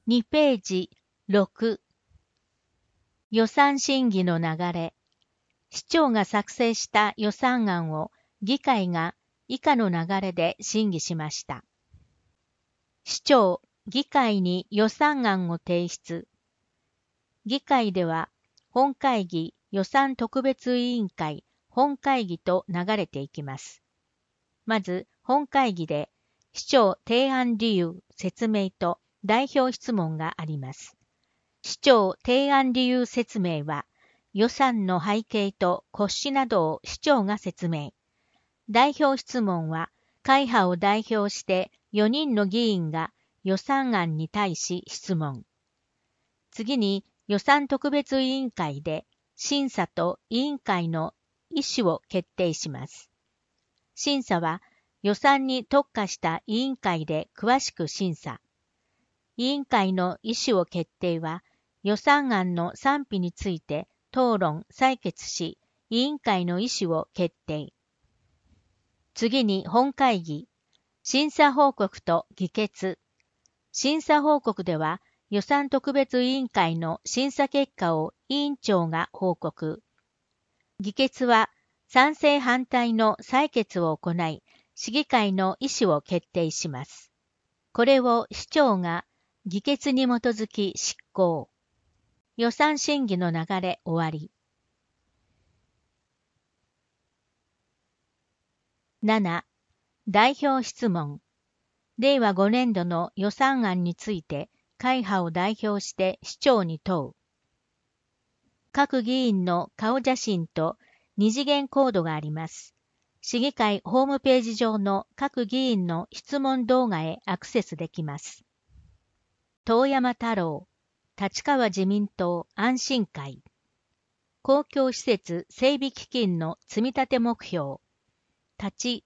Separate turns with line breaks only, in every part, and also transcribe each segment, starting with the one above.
2ページ6。予算審議の流れ。市長が作成した予算案を議会が以下の流れで審議しました。市長、議会に予算案を提出。議会では本会議、予算特別委員会、本会議と流れていきます。まず本会議で市長提案理由、説明と代表質問があります。市長提案理由説明は予算の背景と骨子などを市長が説明。代表質問は会派を代表して4人の議員が予算案に対し質問。次に予算特別委員会で審査と委員会の意思を決定します。審査は予算に特化した委員会で詳しく審査。委員会の意思を決定は予算案の賛否について討論・採決し、委員会の意思を決定。次に本会議、審査報告と議決。審査報告では予算特別委員会の審査結果を委員長が報告。議決は賛成反対の採決を行い、市議会の意思を決定します。これを市長が議決に基づき執行。予算審議の流れ終わり。7. 代表質問。令和5年度の予算案について会派を代表して市長に問う。各議員の顔写真と二次元コードがあります。市議会ホームページ上の各議員の質問動画へアクセスできます。遠山太郎、立川自民党安心会。公共施設整備基金の積立目標。立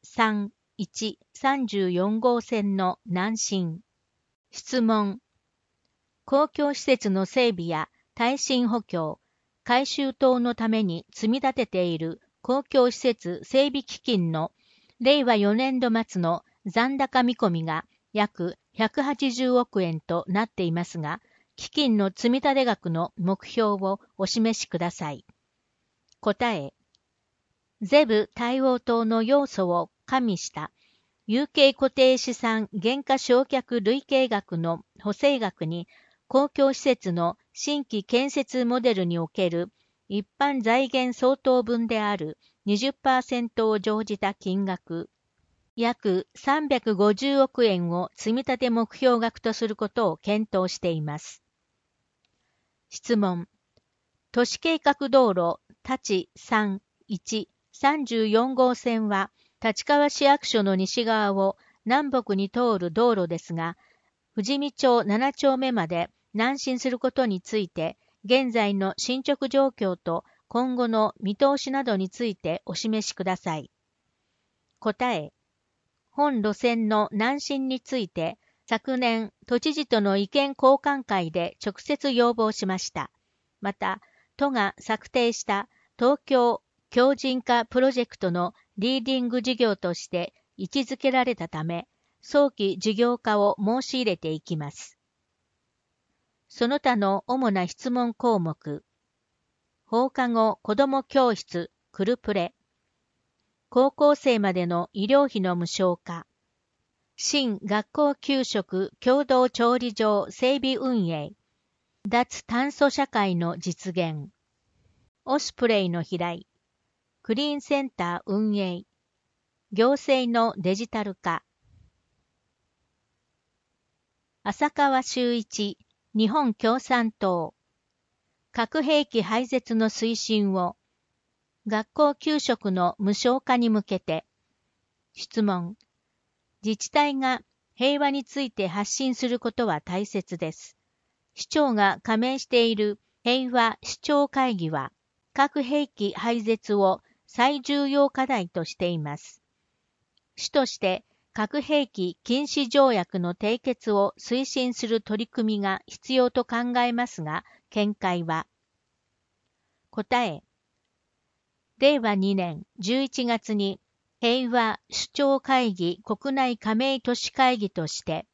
3-1 34号線の南進。質問。公共施設の整備や耐震補強、改修等のために積み立てている公共施設整備基金の令和4年度末の残高見込みが約180億円となっていますが、基金の積立額の目標をお示しください。答え。ゼブ対応等の要素を加味した有形固定資産減価償却累計額の補正額に公共施設の新規建設モデルにおける一般財源相当分である 20% を乗じた金額、約350億円を積立目標額とすることを検討しています。質問。都市計画道路立3-1 34号線は立川市役所の西側を南北に通る道路ですが、富士見町7丁目まで南進することについて、現在の進捗状況と今後の見通しなどについてお示しください。答え。本路線の南進について、昨年、都知事との意見交換会で直接要望しました。また、都が策定した東京強靭化プロジェクトのリーディング事業として位置づけられたため、早期事業化を申し入れていきます。その他の主な質問項目。放課後子ども教室クルプレ。高校生までの医療費の無償化。新学校給食共同調理場整備運営。脱炭素社会の実現。オスプレイの飛来。クリーンセンター運営。行政のデジタル化。浅川修一、日本共産党。核兵器廃絶の推進を。学校給食の無償化に向けて。質問。自治体が平和について発信することは大切です。市長が加盟している平和市長会議は、核兵器廃絶を最重要課題としています。主として核兵器禁止条約の締結を推進する取り組みが必要と考えますが、見解は。答え。令和2年11月に平和首長会議国内加盟都市会議として、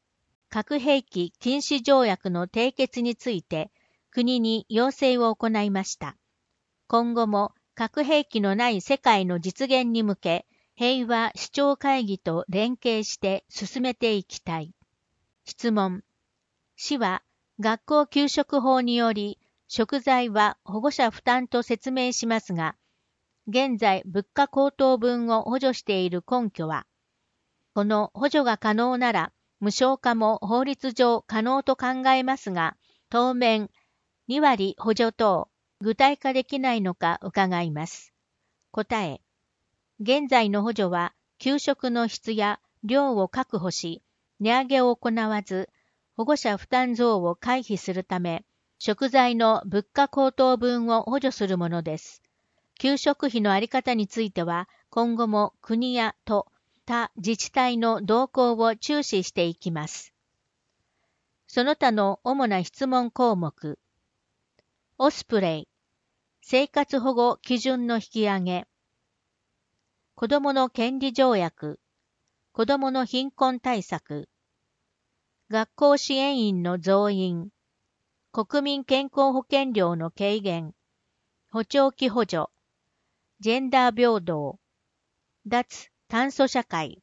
核兵器禁止条約の締結について国に要請を行いました。今後も核兵器のない世界の実現に向け、平和首長会議と連携して進めていきたい。質問。市は学校給食法により、食材は保護者負担と説明しますが、現在物価高騰分を補助している根拠は、この補助が可能なら、無償化も法律上可能と考えますが、当面2割補助等、具体化できないのか伺います。答え。現在の補助は、給食の質や量を確保し、値上げを行わず、保護者負担増を回避するため、食材の物価高騰分を補助するものです。給食費のあり方については、今後も国や都、他自治体の動向を注視していきます。その他の主な質問項目。オスプレイ、生活保護基準の引き上げ、子どもの権利条約、子どもの貧困対策、学校支援員の増員、国民健康保険料の軽減、補聴器補助、ジェンダー平等、脱炭素社会。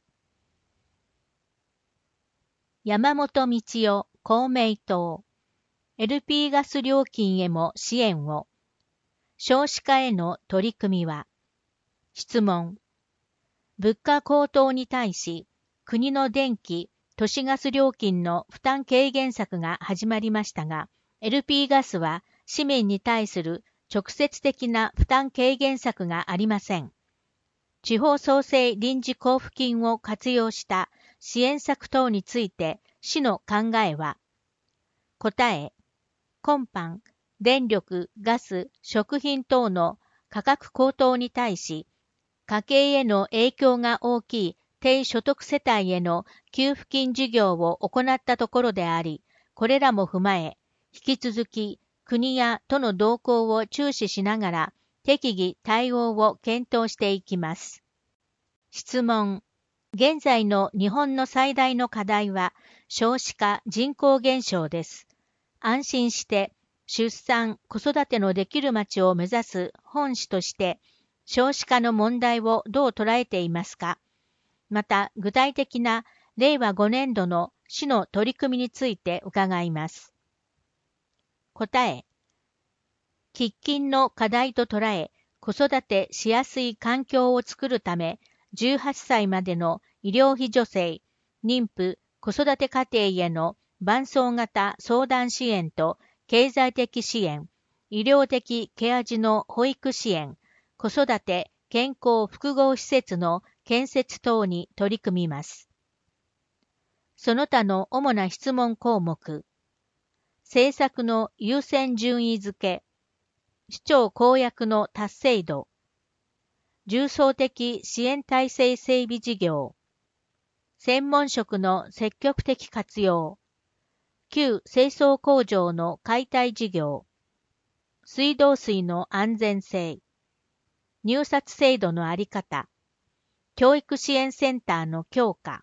山本道夫公明党、LP ガス料金へも支援を、少子化への取り組みは。質問。物価高騰に対し、国の電気、都市ガス料金の負担軽減策が始まりましたが、LP ガスは市民に対する直接的な負担軽減策がありません。地方創生臨時交付金を活用した支援策等について市の考えは。答え。今般、電力、ガス、食品等の価格高騰に対し、家計への影響が大きい低所得世帯への給付金事業を行ったところであり、これらも踏まえ、引き続き国や都の動向を注視しながら適宜対応を検討していきます。質問。現在の日本の最大の課題は少子化・人口減少です。安心して出産・子育てのできる町を目指す本市として少子化の問題をどう捉えていますか。また具体的な令和5年度の市の取り組みについて伺います。答え。喫緊の課題と捉え、子育てしやすい環境を作るため、18歳までの医療費助成、妊婦、子育て家庭への伴走型相談支援と経済的支援、医療的ケア児の保育支援、子育て健康複合施設の建設等に取り組みます。その他の主な質問項目。政策の優先順位付け、市長公約の達成度、重層的支援体制整備事業、専門職の積極的活用、旧清掃工場の解体事業、水道水の安全性、入札制度のあり方、教育支援センターの強化。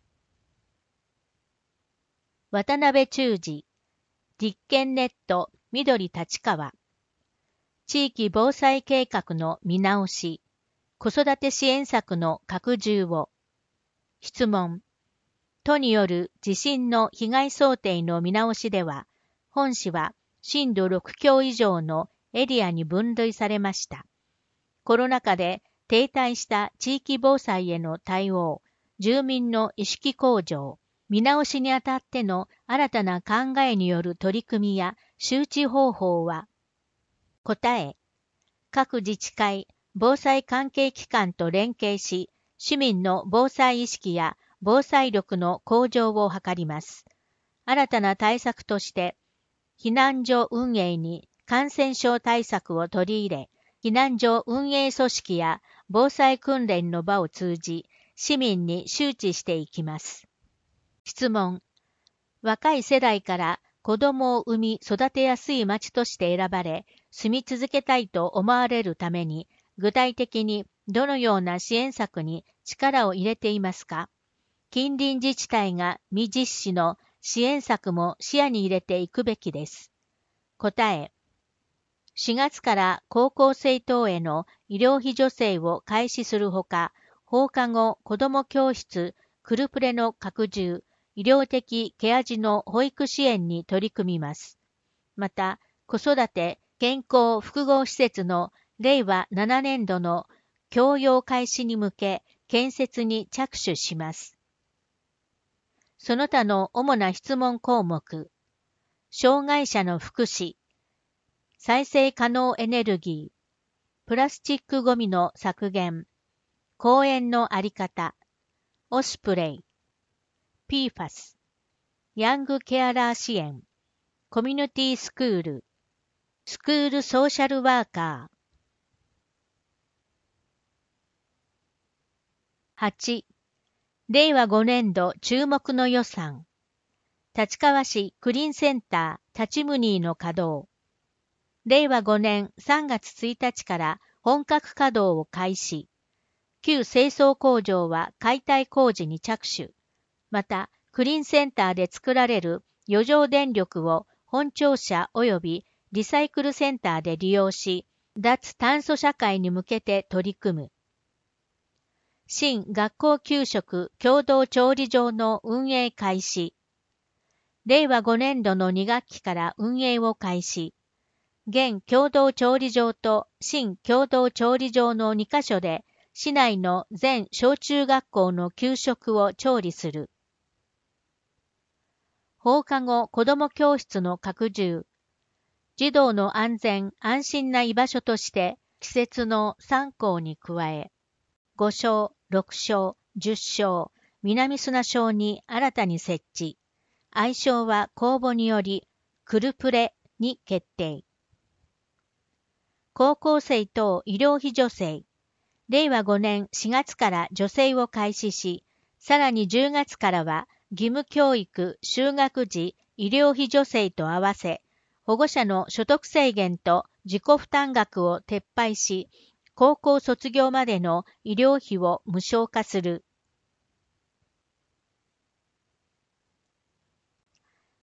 渡辺忠二、立憲ネット緑立川、地域防災計画の見直し、子育て支援策の拡充を。質問。都による地震の被害想定の見直しでは、本市は震度6強以上のエリアに分類されました。コロナ禍で停滞した地域防災への対応、住民の意識向上、見直しにあたっての新たな考えによる取り組みや周知方法は。答え。各自治会、防災関係機関と連携し、市民の防災意識や防災力の向上を図ります。新たな対策として、避難所運営に感染症対策を取り入れ、避難所運営組織や防災訓練の場を通じ、市民に周知していきます。質問。若い世代から子供を産み育てやすい町として選ばれ、住み続けたいと思われるために、具体的にどのような支援策に力を入れていますか。近隣自治体が未実施の支援策も視野に入れていくべきです。答え。4月から高校生等への医療費助成を開始するほか、放課後子ども教室、クルプレの拡充、医療的ケア児の保育支援に取り組みます。また、子育て、健康複合施設の令和7年度の供用開始に向け、建設に着手します。その他の主な質問項目、障害者の福祉、再生可能エネルギー、プラスチックごみの削減、公園のあり方、オスプレイ、PFAS、ヤングケアラー支援、コミュニティスクール、スクールソーシャルワーカー。8、令和5年度注目の予算。立川市クリーンセンタータチムニーの稼働。令和5年3月1日から本格稼働を開始。旧清掃工場は解体工事に着手。また、クリーンセンターで作られる余剰電力を本庁舎及びリサイクルセンターで利用し、脱炭素社会に向けて取り組む。新学校給食共同調理場の運営開始。令和5年度の2学期から運営を開始。現共同調理場と新共同調理場の2カ所で市内の全小中学校の給食を調理する。放課後子ども教室の拡充。児童の安全・安心な居場所として季節の3校に加え、5小、6小、10小、南砂小に新たに設置。愛称は公募により、クルプレに決定。高校生等医療費助成。令和5年4月から助成を開始し、さらに10月からは義務教育就学時医療費助成と合わせ、保護者の所得制限と自己負担額を撤廃し、高校卒業までの医療費を無償化する。